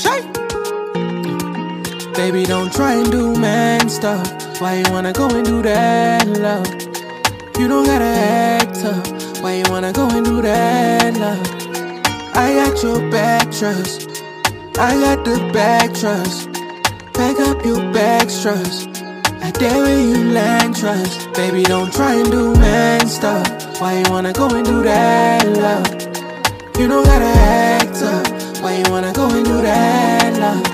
Baby, don't try and do man stuff. Why you wanna go and do that, love? You don't gotta act up. Why you wanna go and do that, love? I got your back, trust. I got the back, trust. Pack up your bags, trust. I dare where you land, trust. Baby, don't try and do man stuff. Why you wanna go and do that, love? You don't gotta act up. Why you wanna go and do that, love?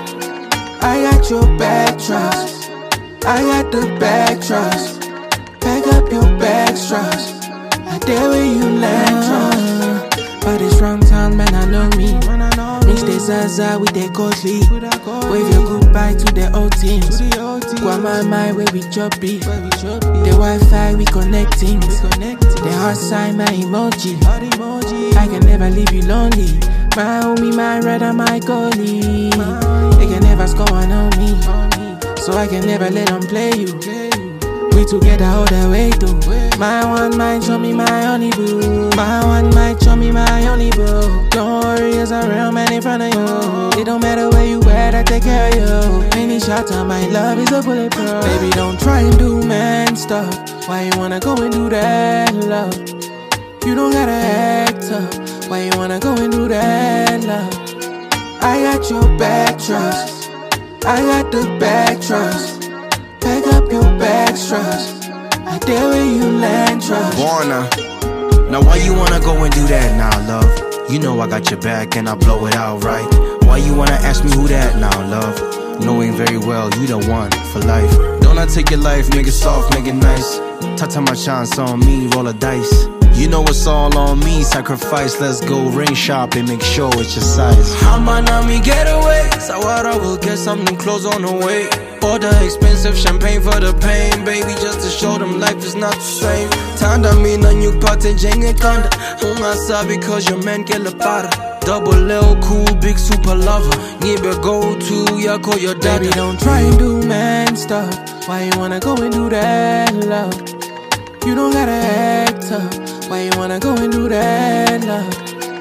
I got your back, trust. I got the back, trust. Pack up your bags, trust. I dare where you land, trust. But it's wrong time, man, I know me. Mix the Zaza with the Godly. Wave your goodbye to the old teams. Guamama where we chop beef. The Wi-Fi we connecting. The heart sign, my emoji. I can never leave you lonely. My homie, my brother, my colleague. They can never score on me, so I can never let them play you. We together all the way through. My one might show me my only boo. My one might show me my only boo. Don't worry, it's a real man in front of you. It don't matter where you at, I take care of you. Any shot on my love is a bulletproof. Baby, don't try and do man stuff. Why you wanna go and do that, love? You don't gotta act up. Why you wanna go and do that, love? I got your back, trust. I got the back, trust. Pack up your bags, trust. I dare where you land, trust. Warner. Now why you wanna go and do that now, love? You know I got your back and I blow it out right. Why you wanna ask me who that now, love? Knowing very well you the one for life. Don't I take your life, make it soft, make it nice. Tata my chance on me, roll a dice. You know it's all on me, sacrifice. Let's go ring shopping, make sure it's your size. Hamanami getaway, Sawara will get some new clothes on the way. Order expensive champagne for the pain, baby, just to show them life is not the same. Tanda mina new party jenge kanda. Ungasa because your man get la para. Double L cool, big super lover. Nibe go to yako your daddy. Baby, don't try and do man stuff. Why you wanna go and do that, love? You don't gotta act up. Why you wanna go and do that, love?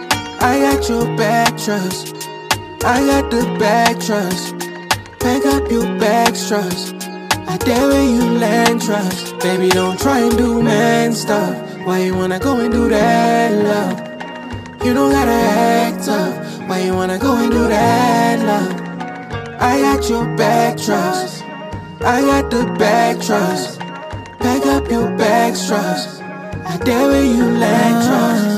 I got your back, trust. I got the back, trust. Pack up your bags, trust. I dare where you land, trust. Baby, don't try and do man stuff. Why you wanna go and do that, love? You don't gotta act up. Why you wanna go and do that, love? I got your back, trust. I got the back, trust. Pack up your bags, trust. I dare where you land, trust.